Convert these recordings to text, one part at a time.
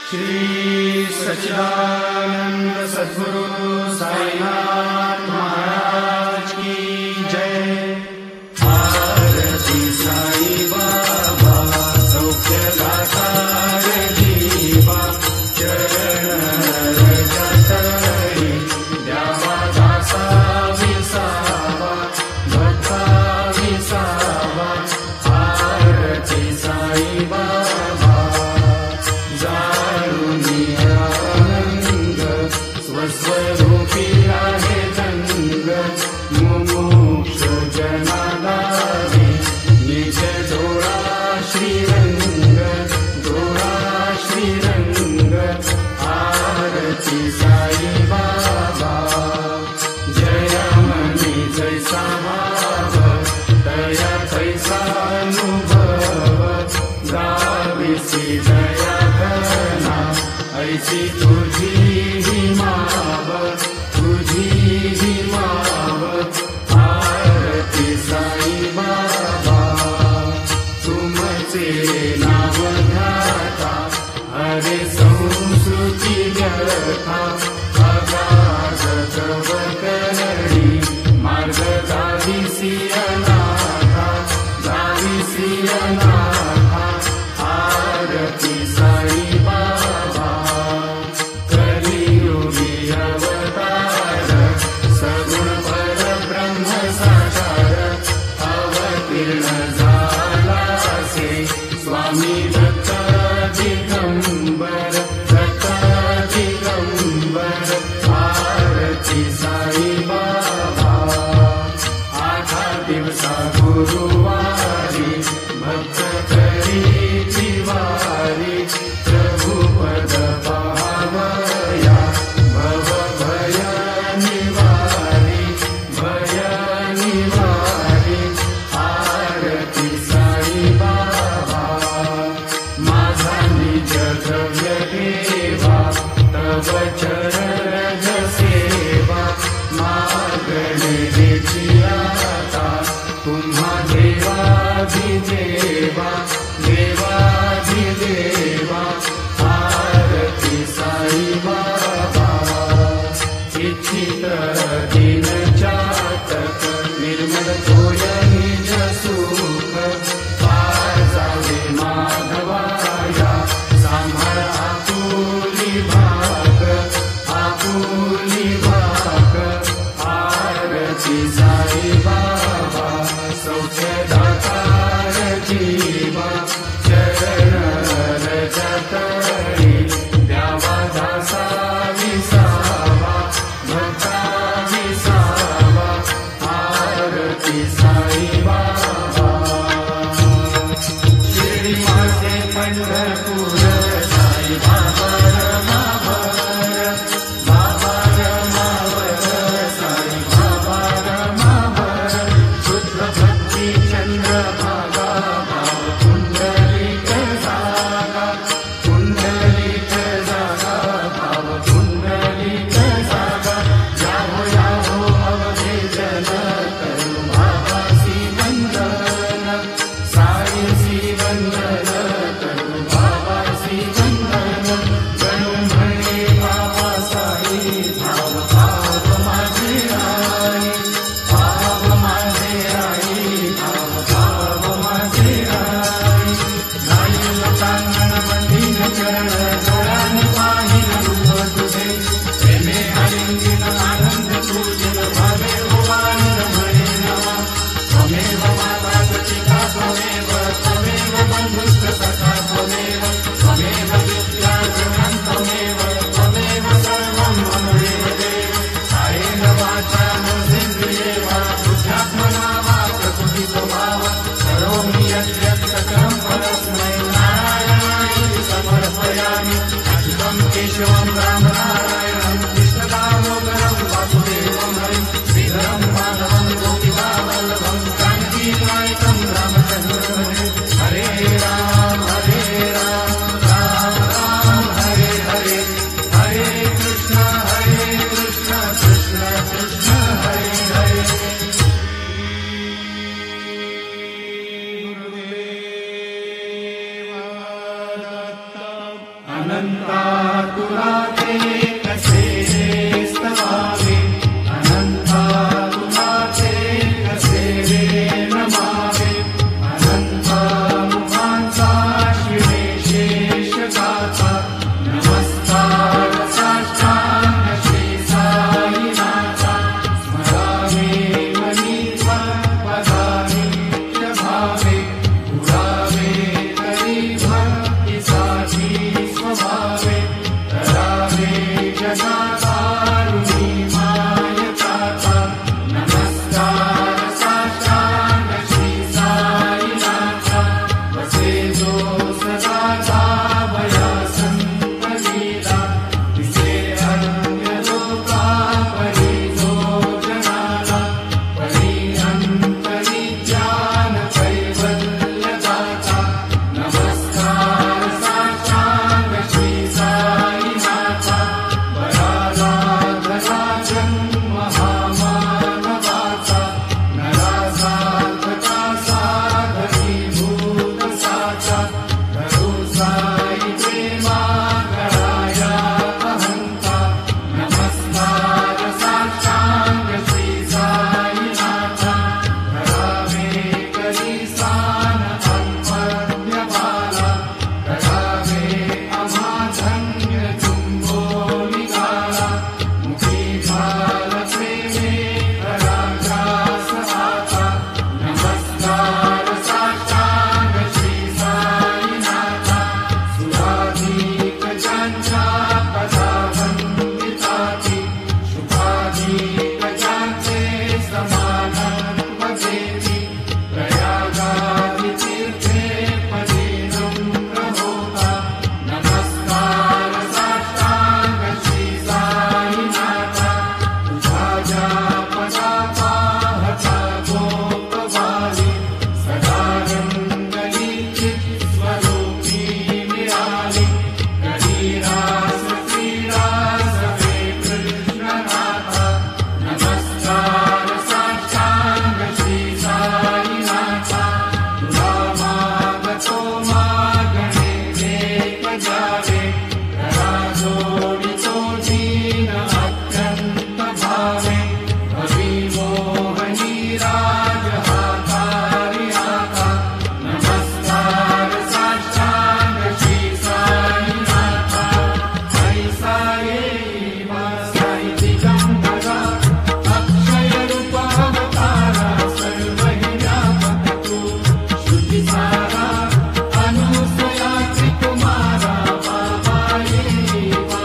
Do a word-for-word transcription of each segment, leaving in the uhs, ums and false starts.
श्री सच्चिदानंद सद्गुरु साईनाथ महाराज की जय। आरती साई बाबा सौख्यदाता जीवा, चरण रजतरी द्यावा दासा विसावा, भक्ता विसावा। आरती साई बाबा स्वस्वरूपी आहे रंग, मुमुक्ष जनादारी निज डोळा श्रीरंग, डोळा श्रीरंग। आरती साई बाबा जय मनी जैसा भाव, दया कैसा अनुभव, गाविसी दया घना ऐसी तुझी माव, तुझी ही माव। आरती साई बाबा तुमचे नाव घ्याता, हरे संस्कृती व्यथा। अगाध तव करणी मार्ग दाविसी अनाथा, दाविसी अनाथा। आरती साई बाबा कलियुगी अवतार, सगुण परब्रह्म साकार। अवतीर्ण झालासे स्वामी दत्त दिगंबर, दत्त दिगंबर। आरती साई बाबा आठा दिवसा गुरुवारी, भक्त करीची वारी। प्रभु पद पावया भव भय निवारी, भय निवारी। आरती साई बाबा अनन्तातुराते कसे स्तवामि अनन्तातुराते कसे नमामि अनन्तामुखान्ता शिवे शेषगाथा नमस्कार साष्टांग श्री साईनाथा स्मरामि मनीषा पदानि भावे पुरावे करी भक्ति साची स्वभावे करावे जगातारुणी मायकाता नमस्कार साष्टांग श्री साईनाथा वसे जो सदा धावया संतलीला विसे अन्य लोका परिजो जनाला परि अंतरि ज्ञान कैवल्यदाता नमस्कार साष्टांग श्री साईनाथा वरालाधरा जन्म महामानवाचा नरासाधका साधनीभूत साचा करू साई प्रेमा कराया अहंता नमस्कार साष्टांग श्री साईनाथा करावे करी सान अल्पज्ञ बाला करावे अमाधन्य जुंबो निगाला मुखी भाल प्रेमे कराग्रास आता नमस्कार साष्टांग श्री साईनाथा सुराधीक ज्यांच्या पदावंदिताची शुभाधीक ज्यांचे समानत्व देती प्रयागादि तीर्थे पदी नम्र होता नमस्कार साष्टांग श्री साईनाथा तुझा ज्या पदा पाहता गोपवाली सदा रंगली चित स्वरूपी मिळाली कधी रास क्रीडा सवे कृष्णनाथा नमस्कार साष्टांग श्री साईनाथा तुला मागतो मागणे लेख जावे करा जोडितो दीन अत्यंत भावे भवी मोहनी राज हातारी आता नमस्कार साष्टांग श्री साईनाथा ऐसा येई साई दिगंबरा अक्षय रूप अवतारा सर्व हि व्यापक तू श्रुती सारा अनुसया त्रिकुमारा बाबा येई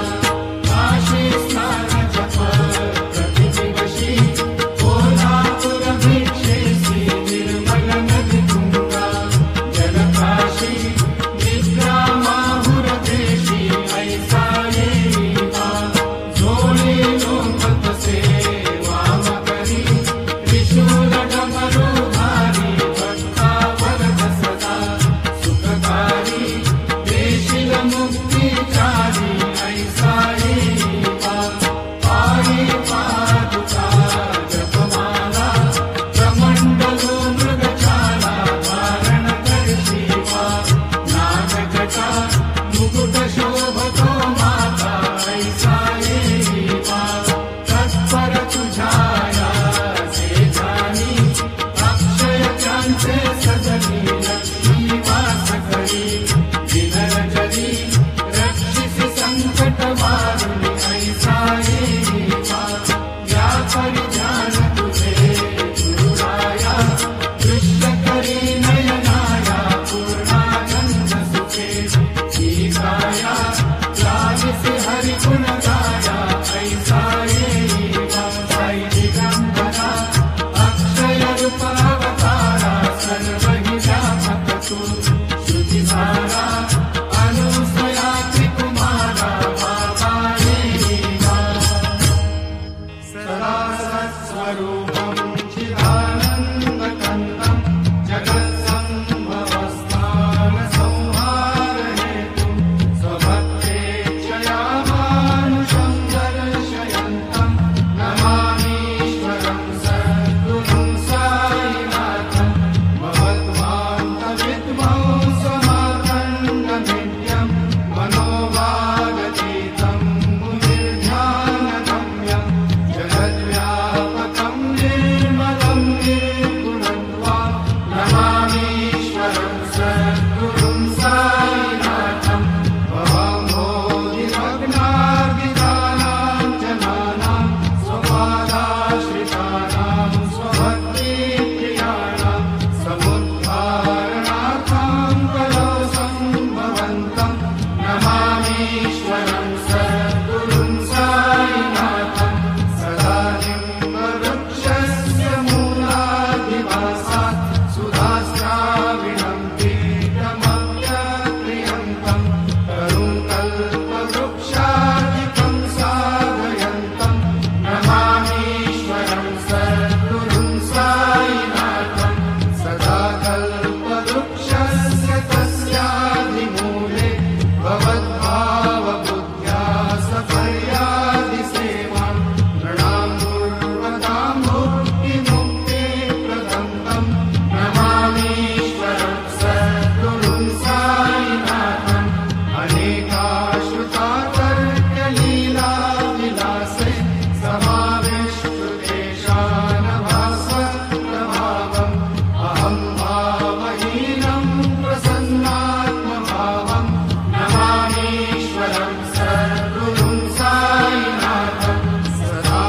काशी स्नान जप प्रतिदिवशी कोल्हापुर भिक्षेसी निर्मल नदी तुंगा जलकाशी निद्रा माहुर देशी ऐसा येई जोडे लोक तसे वाम करी त्रिशूल डमरुधारी भक्ता वरद सदा सुखकारी देशील मुक्तिचारी ऐसा येई पारी पादुका जपमाला प्रमंडलो मृगशाला धारण कर शिवा साईनाथम् भवाम्भोधिमग्नार्गितानां जनानां स्वपादाश्रितानां स्वभक्तिप्रियाणां समुद्धारणार्थं कलो सम्भवन्तं नमामीश्वरं सद्गुरुं साईनाथं सदा निम्बवृक्षस्य मूलाधिवासात् सुधास्राविणं पीठमप्यप्रियन्तं तरुं कल्पवृक्षाधिकं साधयन्तं नमामीश्वरं सद्गुरुं साईनाथं सदा कल्पवृक्षस्य तस्याधिमूले भवद्भावबुद्ध्या सपर्यादिसेवां नृणां कुर्वतां मुक्तिमुक्तिप्रदं नमामीश्वरं सद्गुरुं साईनाथम् अनेकाश्रुतातर्कलीलाविलासे समाविष्टुतेषानभास्वप्रभावम् अहं भावहीनं प्रसन्नात्मभावम् नमामीश्वरं सद्गुरुं साईनाथम् सदा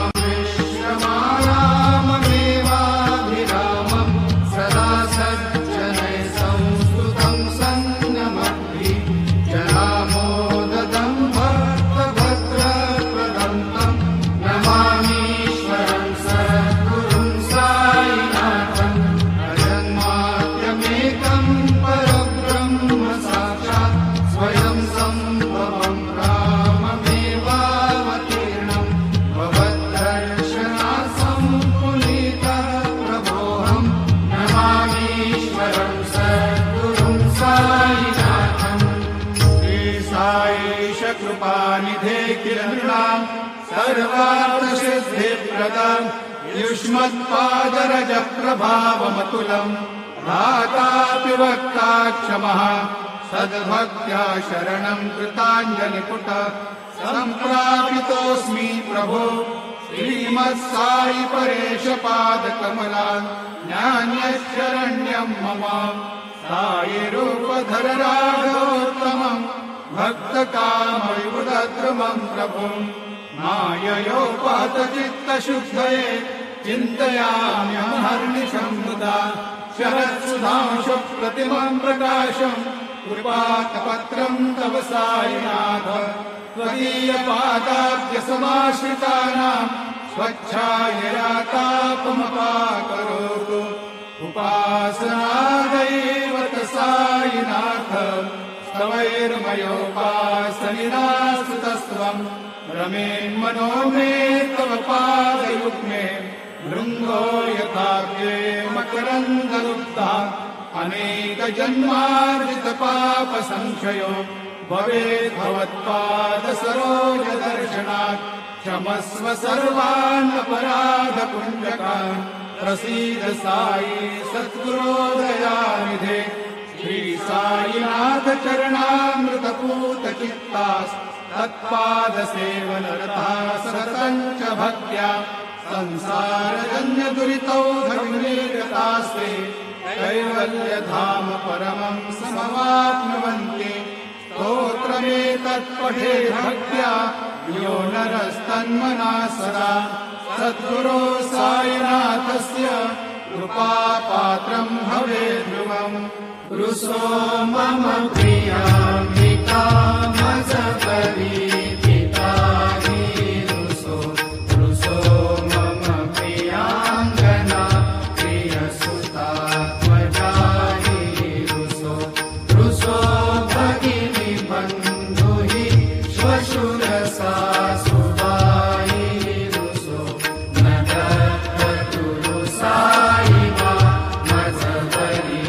विश्वमाराममेवाभिरामम् सदा सज्जनैः संस्तुतं सन्नमग्नि जनामोददं भक्तभद्रप्रदन्तं नमामीश्वरं सद्गुरुं साईनाथम् अजन्माद्यमेकं परब्रह्म साक्षात् स्वयं सम्भवं राममेवावतीर्णं भवद्दर्शनात् सम्पुनीतः प्रभोऽहं नमामीश्वरं सद्गुरुं साईनाथम् श्री साईश कृपानिधे किल नृणां सर्वार्थसिद्धिप्रदं युष्मत्पादरजप्रभावमतुलं धातापि वक्ता क्षमः सद्भक्त्या शरणं कृताञ्जलिपुट सम्प्रापितोऽस्मि प्रभो श्रीमत्साई परेश पादकमला नान्यशरण्यं मम साई रूपधर राघवोत्तमं भक्तकामविबुधद्रुमं प्रभुं माययोपातचित्तशुद्धये चिन्तयाम्यहर्निशं मुदा शरत्सुधांशुप्रतिमं प्रकाशं कृपाकपत्रं तव साईनाथ त्वदीयपादाब्जसमाश्रितानां स्वच्छायया तापमपाकरोतु उपासनादैव साईनाथ स्तवैर्मयोपासनिनास्तुतस्त्वं रमेन्मनो मे तव पादयुग्मे भृङ्गो यथाग्रे मकरन्दलुब्धा अनेकजन्मार्जितपापसंशयो भवेत् भवत्पादसरोजदर्शनात् क्षमस्व सर्वान् अपराधपुञ्जकान् प्रसीद साई सद्गुरो दयानिधे श्री साईनाथ चरणामृतपूतचित्तास् तत्पादसेवनरता सततं च भक्त्या संसारजन्यदुरितौ धर्मनिरतास्ते कैवल्यधाम परमं समवाप्नुवन्ति स्तोत्रमेतत्पठे भक्त्या यो नरस्तन्मना सदा सद्गुरो साईनाथस्य कृपापात्रं भवेत् ध्रुवम् रुसो मम प्रियाम्बिका मजपरीतितानि रुसो रुसो मम प्रियाङ्गना प्रियसुतात्मजानि रुसो रुसो भगिनी बन्धुहि श्वशुरसा सुबाई रुसो न दत्ततुरु साई वा मजपरी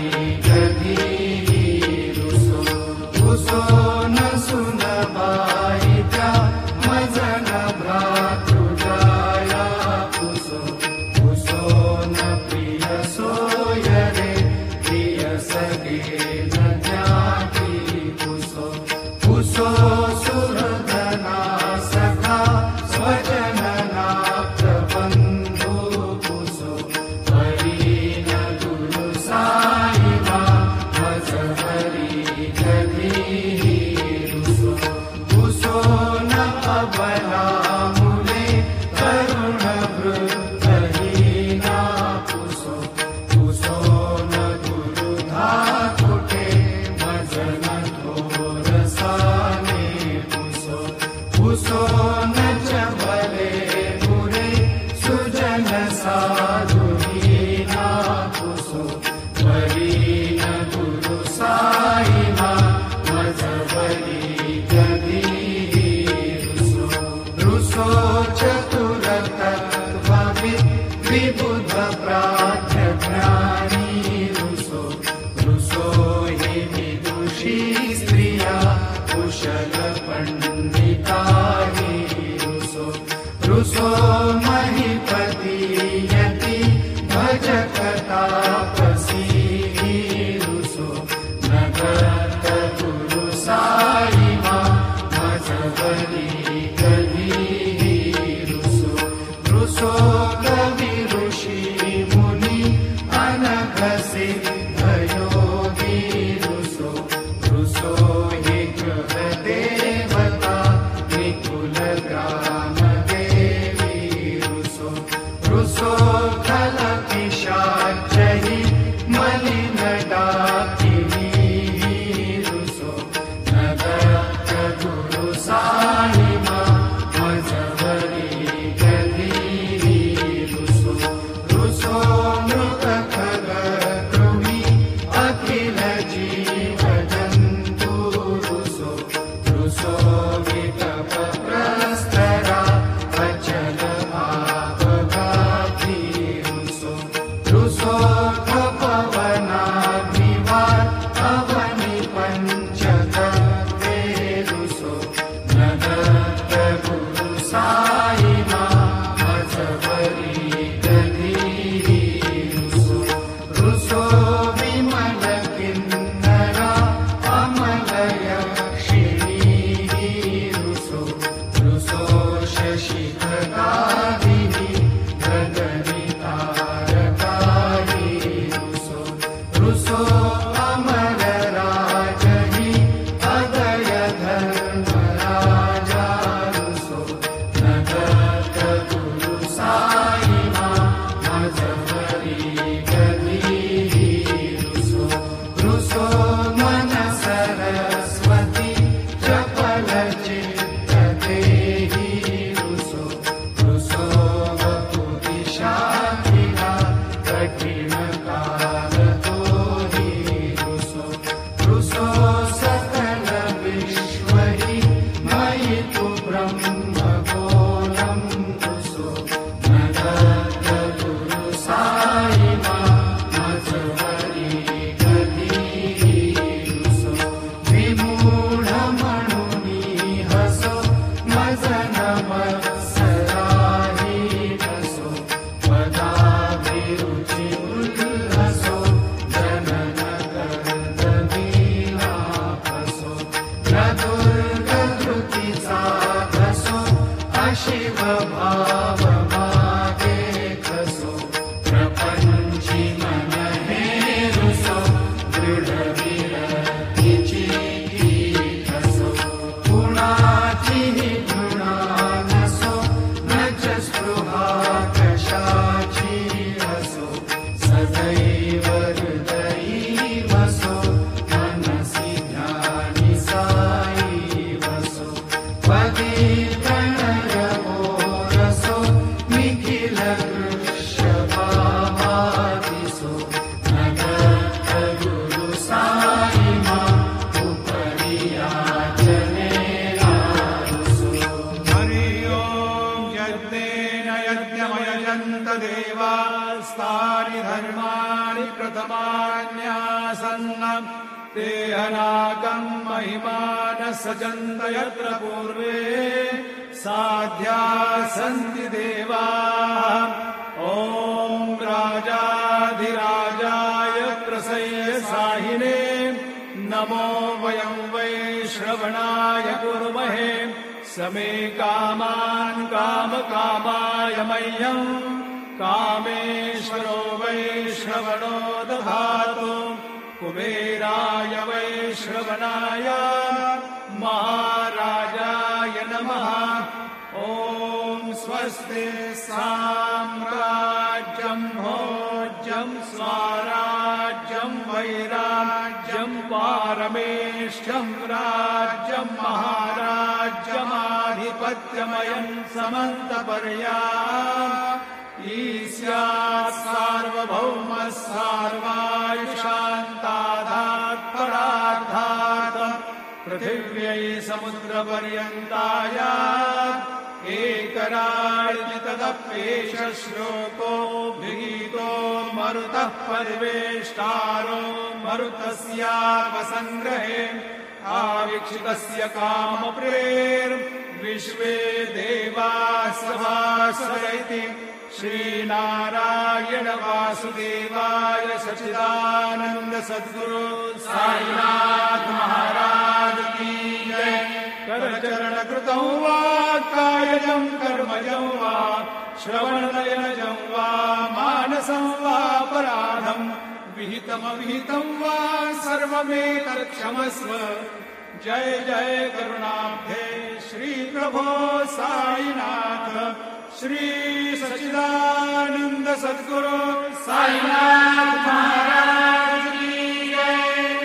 रुसो न सुनबाई त्या मजन भ्रातृजाया पुसो पुसो न प्रिय सोयरे प्रिय सगे न ज्ञाति पुसो पुसो सुरधना सखा स्वजनना प्रबन्धु पुसो परी न गुरु साई वा मजहरी कुशल पंडिताहि रुसो रुसो महीपति यति भजत तापसी रुसो नगत गुरु साई मां मजबरी गली रुसो रुसो कवि ऋषि मुनि अनघ सिद्ध योगी रुसो रुसो हि ग्रह देवता निकुल ग्राम देवी रुसो रुसो खल पिशाचहि मलिन डाकिनी रुसो नगत गुरु साई मां मजबरी गली रुसो रुसो मृत खग कृमि अखिल जीव जन्तु रुसो रुसो वितप प्रस्तरा अचल आपघाती रुसो रुसो खपवनाग्निवार अवनि पंचतत्वे रुसो नगत गुरु साई मां मजबरी गली रुसो रुसो विमल किन्नरा अमल यक्षिणी रुसो रुसो शशि गदाधिनि गगनि तारकाहि रुसो रुसो अमर राजहि अदय धर्मराजा रुसो नगत गुरु साई मां मजबरी गली रुसो रुसो मन सरस्वती चपल चित्त देहि रुसो रुसो वपु दिशाहिना कठिन काल तोहि रुसो रुसो सकल विश्वहि मयि तु ब्रह्म गोलम् रुसो नगत गुरु साई मां मजबरी गली रुसो विमूढ मणुनि हसो मजन मत्सराहि हसो पदाभिरुचि उल्लसो जनन कर्दनीलापसो दुर्गधृति साधसो अशिव भाव मागे खसो प्रपंचि मन हे रुसो दृढ विरक्ति चित्ति खसो गुणाति गुणानसो न च स्पृहा कशाचि हसो सदैव हृदयी वसो मनसि ध्यानि साई वसो पदे प्रणयवो रसो निखिल वृषभावादिसो नगत गुरु साई मां उपरि याचनेना रुसो हरि ओम यज्ञेन यज्ञमयजन्त देवास्तानि धर्माणि प्रथमान्यासन्नम् तेहनाकम् महिमानः सजन्त यत्र पूर्वे साध्या सन्ति देवाः ॐ राजाधिराजाय प्रसह्य साहिने नमो वयं वै श्रवणाय कुर्महे समे कामान् कामकामाय मह्यम् कामेश्वरो वै श्रवणो दधातु कुबेराय वै श्रवणाय महाराजाय नमः ॐ स्वस्ति साम्राज्यं भोज्यं स्वराज्यं वैराज्यं पारमेष्ठ्यं राज्यं महाराज्यमाधिपत्यमयं समन्तपर्याम् ईस्यात् सार्वभौमः सार्वायुषान्तादात् परार्धात् पृथिव्यै समुद्रपर्यन्ताय एकराळ्यतदप्येष श्लोको विगीतो मरुतः परिवेष्टारो मरुतस्यापसङ्ग्रहे आवीक्षितस्य कामप्रेर्विश्वे देवाः सभासरैति श्रीनारायण वासुदेवाय सच्चिदानंद सद्गुरु साईनाथ महाराज की जय। करचरण कृतं वा कायजं कर्मजं वा श्रवणनयनजं वा मानसं वा अपराधं विहितमविहितं वा सर्वमेतत्क्षमस्व। जय जय करुणाब्धे श्री प्रभो साईनाथ श्री सच्चिदानंद सद्गुरु साईनाथ महाराज की जय।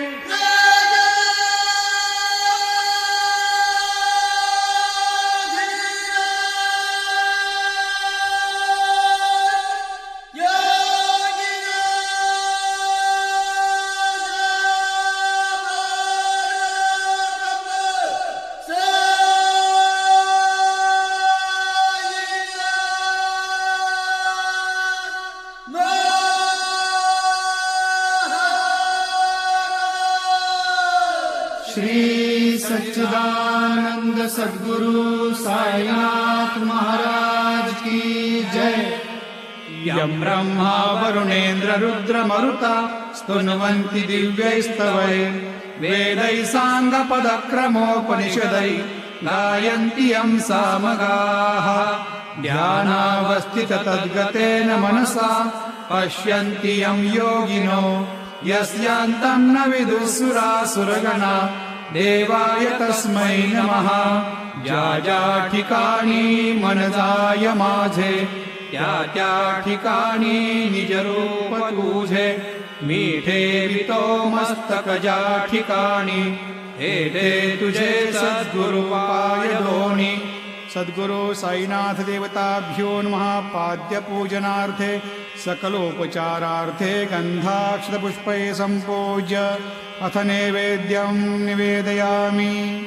श्री सच्चिदानंद सद्गुरु साईनाथ महाराज की जय। यं ब्रह्मा वरुणेन्द्र रुद्र मरुता स्तुन्वन्ति दिव्यैस्तवैः वेदैः साङ्गपदक्रमोपनिषदैः गायन्ति यं सामगाः। ध्यानावस्थित तद्गतेन मनसा पश्यन्ति यं योगिनो यस्यान्तं न विदुः सुरासुरगणा देवाय तस्मै नमः। ज्या ज्या ठिकाणी मन जाय माझे त्या त्या ठिकाणी निज रूप तुझे मीठे वितो मस्तक ज्या ठिकाणी हे ते तुझे सद्गुरु पाय दोनी। सद्गुरु साईनाथ देवताभ्यो नमः। पाद्य पूजनार्थे सकलोपचारार्थे गन्धाक्षतपुष्पैः सम्पूज्य अथ नैवेद्यं निवेदयामि।